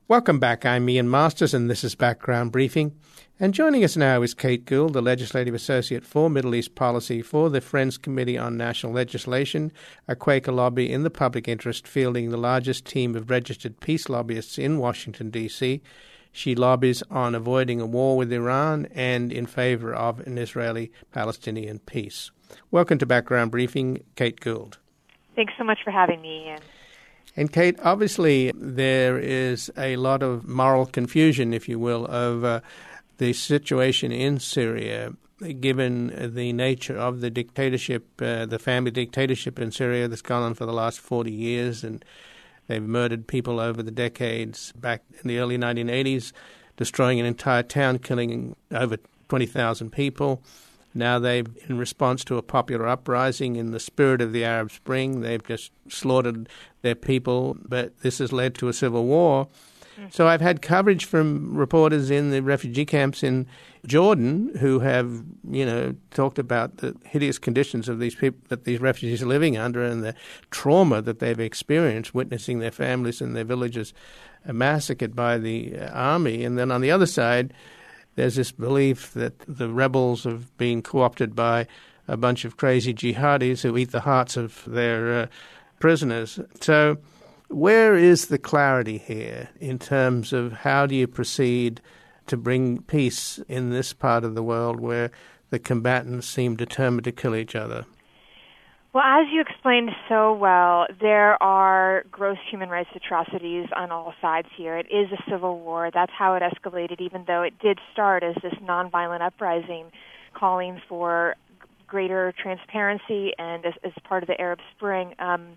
Welcome back. I'm Ian Masters, and this is Background Briefing. And joining us now is Kate Gould, the Legislative Associate for Middle East Policy for the Friends Committee on National Legislation, a Quaker lobby in the public interest, fielding the largest team of registered peace lobbyists in Washington, D.C. She lobbies on avoiding a war with Iran and in favor of an Israeli-Palestinian peace. Welcome to Background Briefing, Kate Gould. Thanks so much for having me, Ian. And Kate, obviously there is a lot of moral confusion, if you will, over the situation in Syria, given the nature of the dictatorship, the family dictatorship in Syria that's gone on for the last 40 years, and they've murdered people over the decades. Back in the early 1980s, destroying an entire town, killing over 20,000 people. Now they've, in response to a popular uprising in the spirit of the Arab Spring, they've just slaughtered their people, but this has led to a civil war. So I've had coverage from reporters in the refugee camps in Jordan who have, talked about the hideous conditions of these people that these refugees are living under and the trauma that they've experienced, witnessing their families and their villages massacred by the army. And then on the other side, there's this belief that the rebels have been co-opted by a bunch of crazy jihadis who eat the hearts of their prisoners. So where is the clarity here in terms of how do you proceed to bring peace in this part of the world where the combatants seem determined to kill each other? Well, as you explained so well, there are gross human rights atrocities on all sides here. It is a civil war. That's how it escalated, even though it did start as this nonviolent uprising calling for greater transparency and as part of the Arab Spring.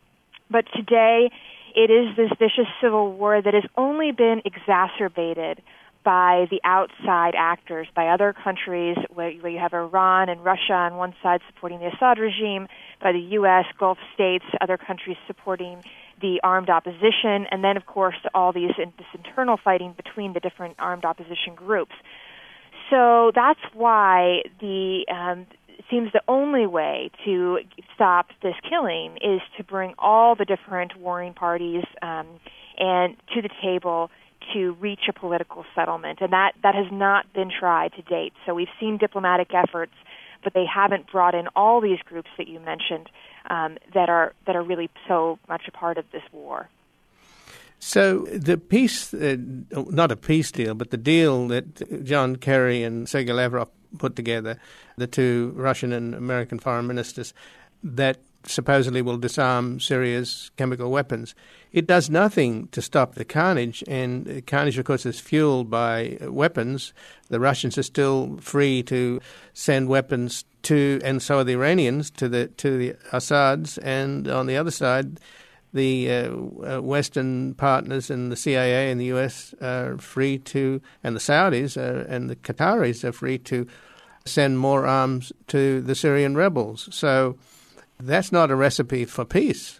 But today, it is this vicious civil war that has only been exacerbated by the outside actors, by other countries where you have Iran and Russia on one side supporting the Assad regime, by the U.S., Gulf states, other countries supporting the armed opposition, and then, of course, all this internal fighting between the different armed opposition groups. So that's why it seems the only way to stop this killing is to bring all the different warring parties and to the table to reach a political settlement. And that has not been tried to date. So we've seen diplomatic efforts, but they haven't brought in all these groups that you mentioned that are really so much a part of this war. So the peace, not a peace deal, but the deal that John Kerry and Sergei Lavrov put together, the two Russian and American foreign ministers, that supposedly will disarm Syria's chemical weapons. It does nothing to stop the carnage, and carnage, of course, is fueled by weapons. The Russians are still free to send weapons to, and so are the Iranians, to the Assads, and on the other side, the Western partners and the CIA and the U.S. are free to, and the Saudis and the Qataris are free to send more arms to the Syrian rebels. So that's not a recipe for peace.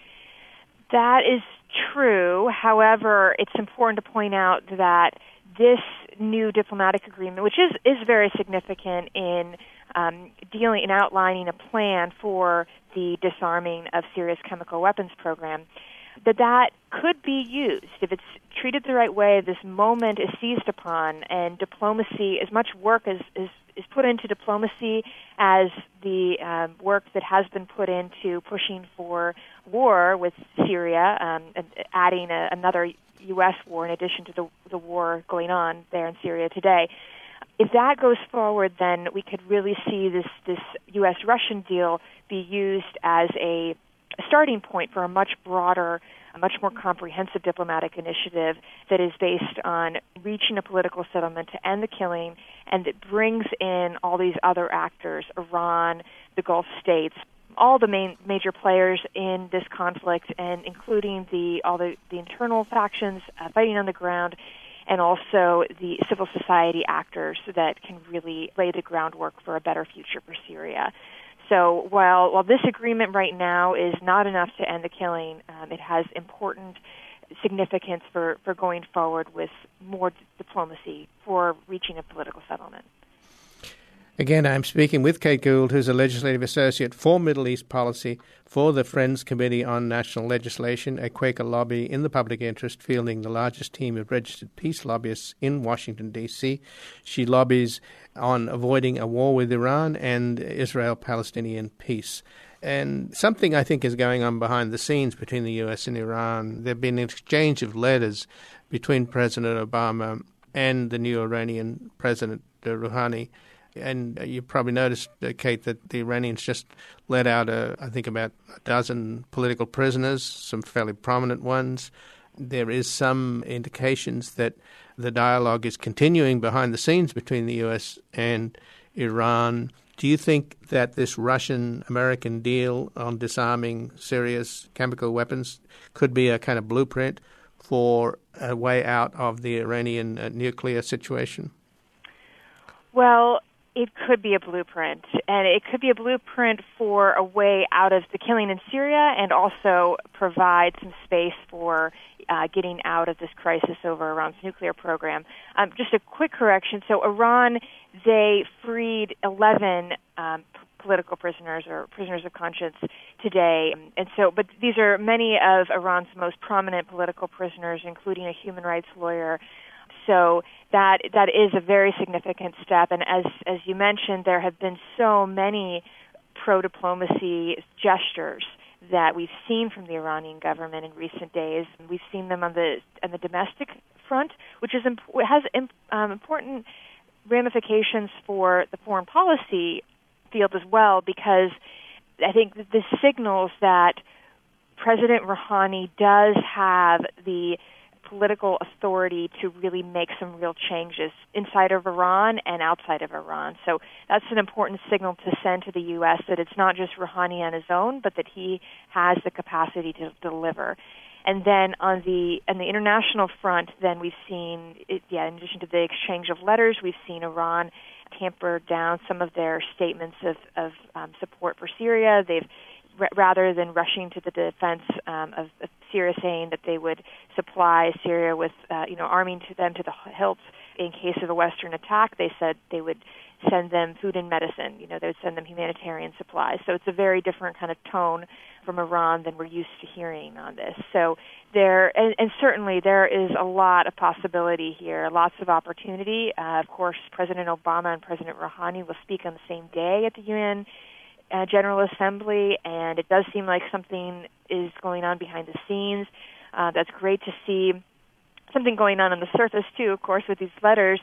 That is true. However, it's important to point out that this new diplomatic agreement, which is very significant in outlining a plan for the disarming of Syria's chemical weapons program, that could be used. If it's treated the right way, this moment is seized upon, and diplomacy, as much work as is put into diplomacy as the work that has been put into pushing for war with Syria, and adding another U.S. war in addition to the war going on there in Syria today. If that goes forward, then we could really see this U.S.-Russian deal be used as a starting point for a much broader, a much more comprehensive diplomatic initiative that is based on reaching a political settlement to end the killing, and that brings in all these other actors, Iran, the Gulf states, all the major players in this conflict, and including all the internal factions fighting on the ground, and also the civil society actors that can really lay the groundwork for a better future for Syria. So while this agreement right now is not enough to end the killing, it has important significance for going forward with more diplomacy for reaching a political settlement. Again, I'm speaking with Kate Gould, who's a legislative associate for Middle East policy for the Friends Committee on National Legislation, a Quaker lobby in the public interest, fielding the largest team of registered peace lobbyists in Washington, D.C. She lobbies on avoiding a war with Iran and Israel-Palestinian peace. And something I think is going on behind the scenes between the U.S. and Iran. There have been an exchange of letters between President Obama and the new Iranian President Rouhani. And you probably noticed, Kate, that the Iranians just let out, I think, about a dozen political prisoners, some fairly prominent ones. There is some indications that the dialogue is continuing behind the scenes between the U.S. and Iran. Do you think that this Russian-American deal on disarming Syria's chemical weapons could be a kind of blueprint for a way out of the Iranian nuclear situation? Well, it could be a blueprint, and it could be a blueprint for a way out of the killing in Syria and also provide some space for getting out of this crisis over Iran's nuclear program. Just a quick correction. So Iran, they freed 11 political prisoners or prisoners of conscience today. But these are many of Iran's most prominent political prisoners, including a human rights lawyer. So that is a very significant step. And as you mentioned, there have been so many pro-diplomacy gestures that we've seen from the Iranian government in recent days. We've seen them on the domestic front, which has important ramifications for the foreign policy field as well, because I think that this signals that President Rouhani does have the political authority to really make some real changes inside of Iran and outside of Iran. So that's an important signal to send to the U.S. that it's not just Rouhani on his own, but that he has the capacity to deliver. And then on the international front, then we've seen, in addition to the exchange of letters, we've seen Iran tamper down some of their statements of support for Syria. They've rather than rushing to the defense of Syria, saying that they would supply Syria with, arming to them to the hilt in case of a Western attack, they said they would send them food and medicine. They would send them humanitarian supplies. So it's a very different kind of tone from Iran than we're used to hearing on this. So certainly there is a lot of possibility here, lots of opportunity. Of course, President Obama and President Rouhani will speak on the same day at the UN General Assembly, and it does seem like something is going on behind the scenes. That's great to see something going on the surface, too, of course, with these letters.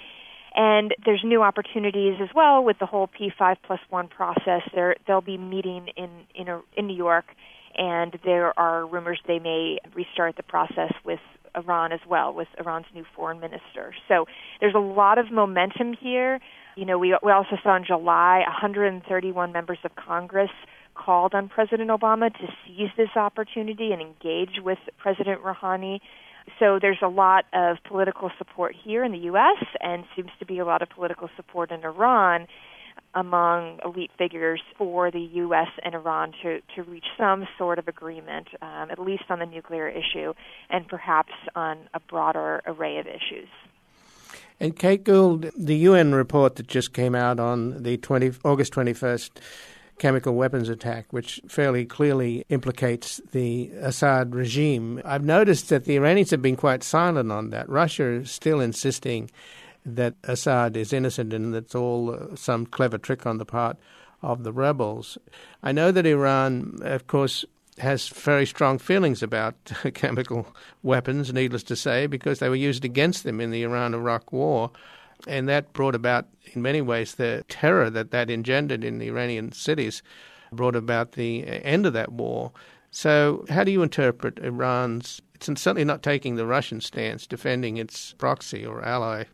And there's new opportunities as well with the whole P5+1 process. They'll be meeting in New York, and there are rumors they may restart the process with Iran as well, with Iran's new foreign minister. So there's a lot of momentum here. We also saw in July 131 members of Congress called on President Obama to seize this opportunity and engage with President Rouhani. So there's a lot of political support here in the U.S. and seems to be a lot of political support in Iran among elite figures for the U.S. and Iran to reach some sort of agreement, at least on the nuclear issue and perhaps on a broader array of issues. And Kate Gould, the UN report that just came out on the August 21st chemical weapons attack, which fairly clearly implicates the Assad regime. I've noticed that the Iranians have been quite silent on that. Russia is still insisting that Assad is innocent and that's all some clever trick on the part of the rebels. I know that Iran, of course, has very strong feelings about chemical weapons, needless to say, because they were used against them in the Iran-Iraq war. And that brought about, in many ways, the terror that engendered in the Iranian cities, brought about the end of that war. So how do you interpret Iran's, it's certainly not taking the Russian stance, defending its proxy or ally?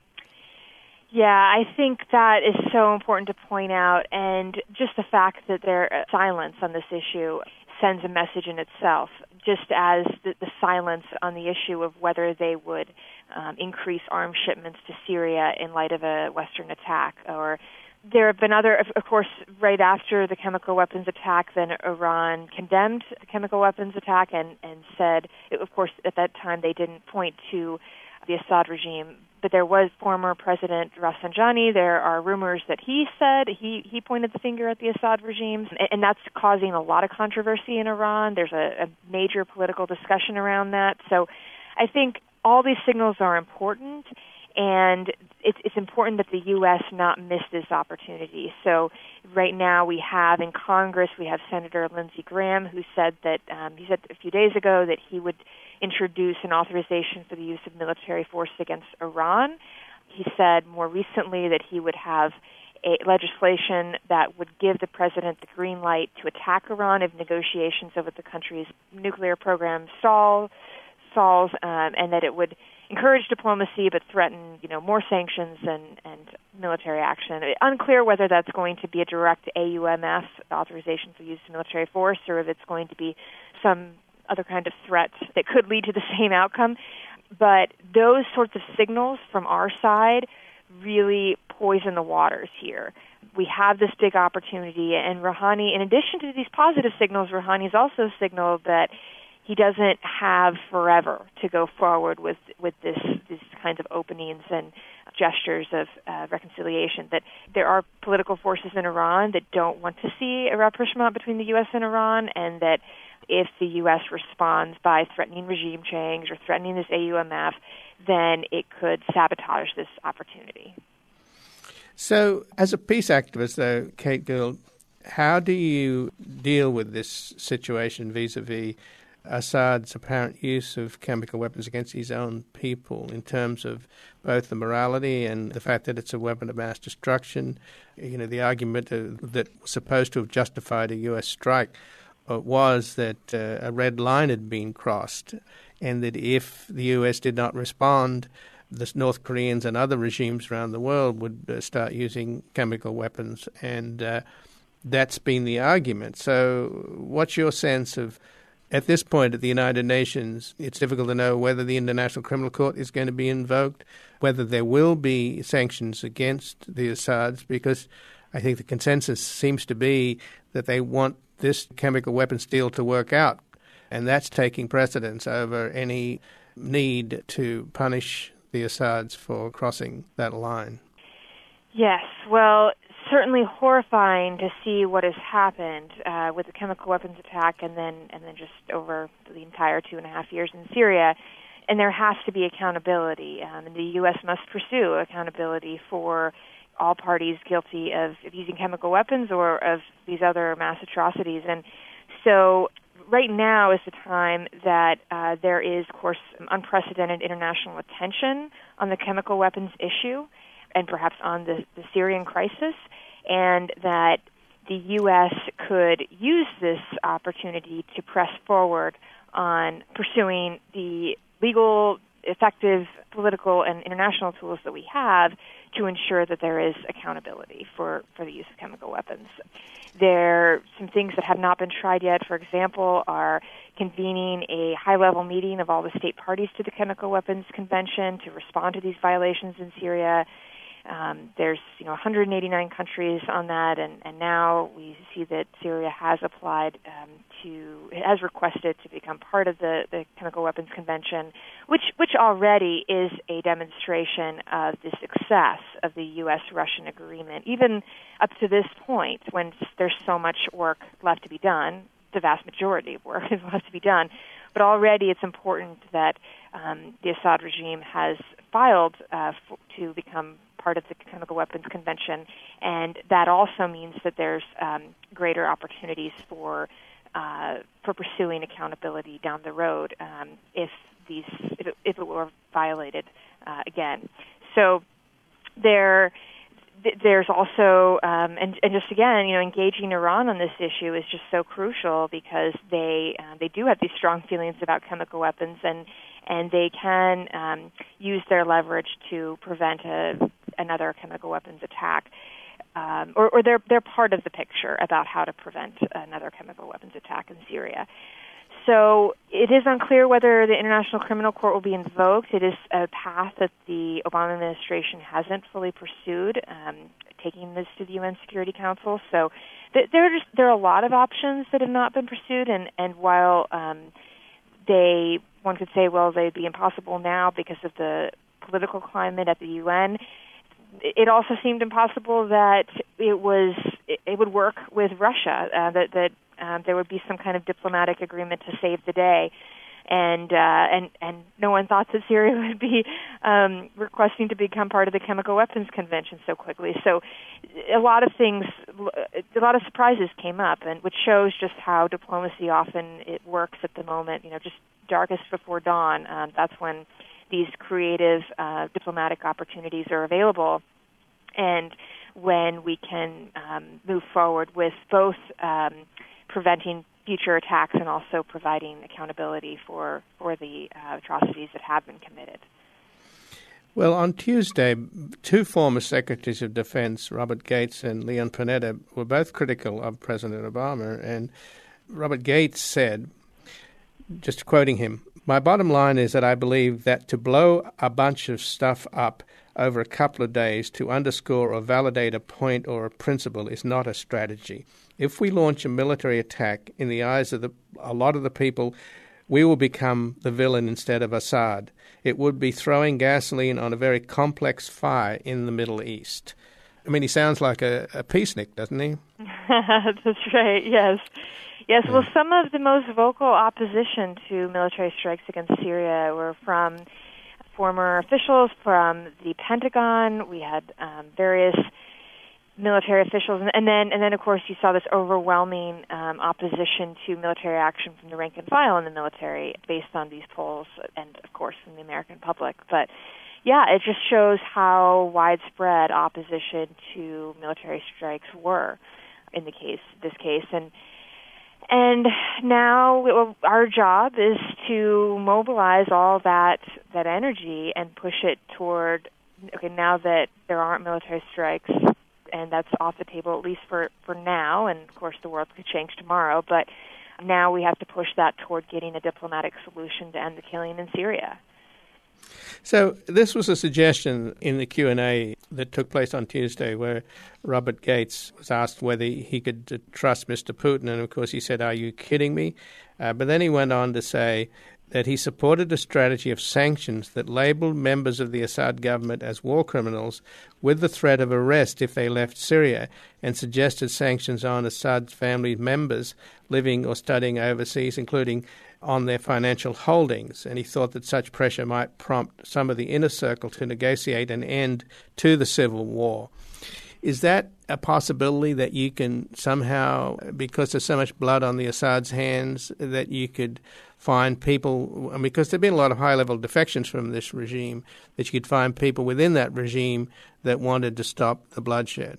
Yeah, I think that is so important to point out, and just the fact that their silence on this issue sends a message in itself, just as the silence on the issue of whether they would increase arms shipments to Syria in light of a Western attack. Or there have been other, of course, right after the chemical weapons attack, then Iran condemned the chemical weapons attack and said, of course, at that time they didn't point to the Assad regime, But there was former President Rafsanjani. There are rumors that he said he pointed the finger at the Assad regime, and that's causing a lot of controversy in Iran. There's a major political discussion around that. So I think all these signals are important, and it's important that the U.S. not miss this opportunity. So right now we have in Congress, we have Senator Lindsey Graham, who said that he said a few days ago that he would introduce an authorization for the use of military force against Iran. He said more recently that he would have a legislation that would give the president the green light to attack Iran if negotiations over the country's nuclear program stalls, and that it would encourage diplomacy but threaten, more sanctions and military action. Unclear whether that's going to be a direct AUMF authorization for use of military force or if it's going to be some other kind of threat that could lead to the same outcome. But those sorts of signals from our side really poison the waters here. We have this big opportunity, and Rouhani, in addition to these positive signals, Rouhani's also signaled that he doesn't have forever to go forward with these kinds of openings and gestures of reconciliation, that there are political forces in Iran that don't want to see a rapprochement between the U.S. and Iran, and that if the U.S. responds by threatening regime change or threatening this AUMF, then it could sabotage this opportunity. So, as a peace activist, though, Kate Gould, how do you deal with this situation vis-a-vis Assad's apparent use of chemical weapons against his own people in terms of both the morality and the fact that it's a weapon of mass destruction? The argument that was supposed to have justified a U.S. strike was that a red line had been crossed, and that if the U.S. did not respond, the North Koreans and other regimes around the world would start using chemical weapons, and that's been the argument. So what's your sense of, at this point at the United Nations, it's difficult to know whether the International Criminal Court is going to be invoked, whether there will be sanctions against the Assads, because I think the consensus seems to be that they want this chemical weapons deal to work out, and that's taking precedence over any need to punish the Assads for crossing that line. Yes, well, certainly horrifying to see what has happened with the chemical weapons attack and then just over the entire 2.5 years in Syria. And there has to be accountability, and the U.S. must pursue accountability for all parties guilty of using chemical weapons or of these other mass atrocities. And so right now is the time that there is, of course, unprecedented international attention on the chemical weapons issue and perhaps on the Syrian crisis, and that the U.S. could use this opportunity to press forward on pursuing the legal, effective political and international tools that we have to ensure that there is accountability for the use of chemical weapons. There are some things that have not been tried yet. For example, are convening a high-level meeting of all the state parties to the Chemical Weapons Convention to respond to these violations in Syria. There's 189 countries on that, and now we see that Syria has applied has requested to become part of the Chemical Weapons Convention, which already is a demonstration of the success of the U.S.-Russian agreement, even up to this point when there's so much work left to be done. The vast majority of work is left to be done, but already it's important that the Assad regime has filed to become part of the Chemical Weapons Convention, and that also means that there's greater opportunities for pursuing accountability down the road if it were violated again. So there's also and just again, engaging Iran on this issue is just so crucial because they do have these strong feelings about chemical weapons, and they can use their leverage to prevent another chemical weapons attack. Or they're part of the picture about how to prevent another chemical weapons attack in Syria. So it is unclear whether the International Criminal Court will be invoked. It is a path that the Obama administration hasn't fully pursued, taking this to the UN Security Council. So there are a lot of options that have not been pursued, and while one could say, well, they'd be impossible now because of the political climate at the UN. It also seemed impossible that it would work with Russia, that there would be some kind of diplomatic agreement to save the day. And no one thought that Syria would be requesting to become part of the Chemical Weapons Convention so quickly. So a lot of surprises came up, and which shows just how diplomacy often it works at the moment. Just darkest before dawn. That's when these creative diplomatic opportunities are available, and when we can move forward with both preventing future attacks and also providing accountability for the atrocities that have been committed. Well, on Tuesday, two former Secretaries of Defense, Robert Gates and Leon Panetta, were both critical of President Obama. And Robert Gates said, just quoting him, "My bottom line is that I believe that to blow a bunch of stuff up over a couple of days to underscore or validate a point or a principle is not a strategy. If we launch a military attack, in the eyes of a lot of the people, we will become the villain instead of Assad. It would be throwing gasoline on a very complex fire in the Middle East." I mean, he sounds like a peacenik, doesn't he? That's right, yes. Yes, well, some of the most vocal opposition to military strikes against Syria were from former officials from the Pentagon. We had various military officials, and then of course you saw this overwhelming opposition to military action from the rank and file in the military based on these polls, and of course from the American public. But yeah, it just shows how widespread opposition to military strikes were in this case, and now our job is to mobilize all that energy and push it toward, okay, now that there aren't military strikes, and that's off the table, at least for now, and of course the world could change tomorrow, but now we have to push that toward getting a diplomatic solution to end the killing in Syria. So this was a suggestion in the Q&A that took place on Tuesday where Robert Gates was asked whether he could trust Mr. Putin, and of course he said, "Are you kidding me?" But then he went on to say that he supported a strategy of sanctions that labeled members of the Assad government as war criminals with the threat of arrest if they left Syria, and suggested sanctions on Assad's family members living or studying overseas, including on their financial holdings. And he thought that such pressure might prompt some of the inner circle to negotiate an end to the civil war. Is that a possibility that you can somehow, because there's so much blood on the Assad's hands, that you could find people, because there have been a lot of high-level defections from this regime, that you could find people within that regime that wanted to stop the bloodshed?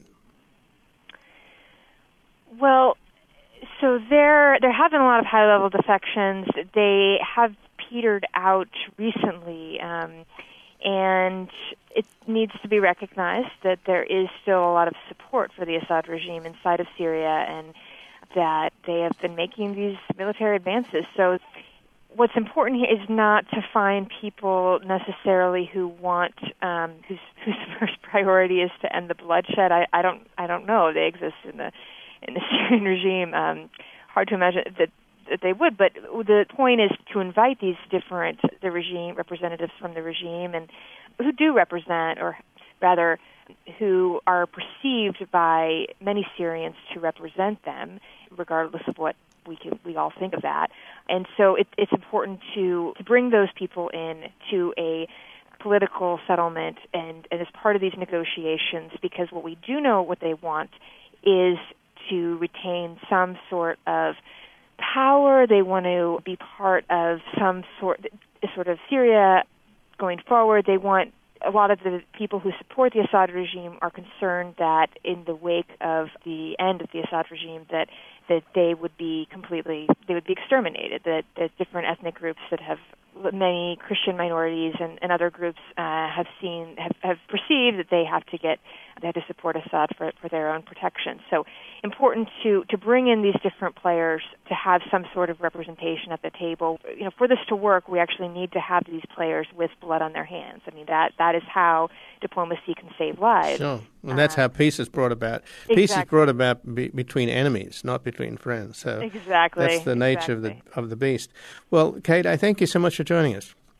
Well, so there have been a lot of high-level defections. They have petered out recently, and it needs to be recognized that there is still a lot of support for the Assad regime inside of Syria, and that they have been making these military advances. So what's important here is not to find people necessarily who want whose first priority is to end the bloodshed. I don't know. They exist in the Syrian regime. Hard to imagine that they would, but the point is to invite these the regime representatives from the regime, and who do represent, or rather who are perceived by many Syrians to represent them, regardless of what we all think of that. And so it's important to bring those people in to a political settlement and as part of these negotiations, because what we do know what they want is to retain some sort of power. They want to be part of some sort of Syria going forward. They want, a lot of the people who support the Assad regime are concerned that in the wake of the end of the Assad regime that they would be exterminated, that different ethnic groups that have many Christian minorities and other groups have perceived that they have to support Assad for their own protection. So important to bring in these different players to have some sort of representation at the table. For this to work, we actually need to have these players with blood on their hands. I mean, that is how diplomacy can save lives. Sure. And that's how peace is brought about. Exactly. Peace is brought about between enemies, not between friends. So exactly. That's the nature of the beast. Well, Kate, I thank you so much for joining us.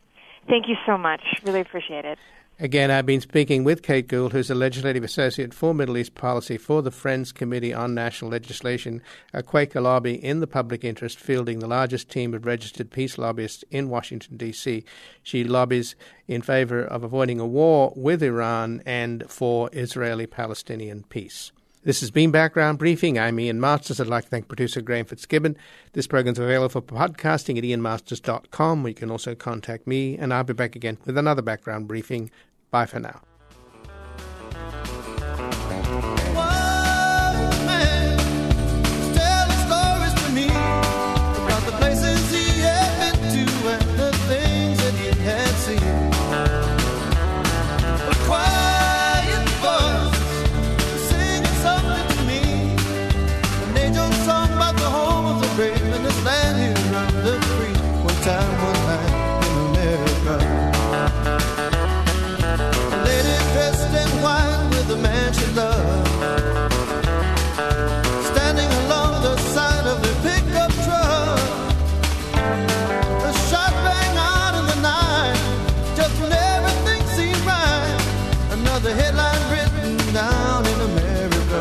Thank you so much. Really appreciate it. Again, I've been speaking with Kate Gould, who's a Legislative Associate for Middle East Policy for the Friends Committee on National Legislation, a Quaker lobby in the public interest, fielding the largest team of registered peace lobbyists in Washington, D.C. She lobbies in favor of avoiding a war with Iran and for Israeli-Palestinian peace. This has been Background Briefing. I'm Ian Masters. I'd like to thank producer Graham Fitzgibbon. This program is available for podcasting at ianmasters.com, where you can also contact me, and I'll be back again with another Background Briefing. Bye for now. The headline written down in America.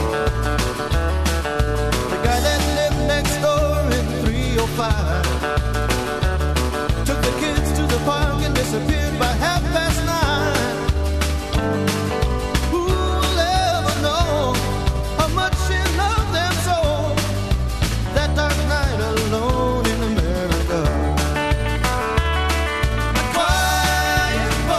The guy that lived next door in 305 took the kids to the park and disappeared by half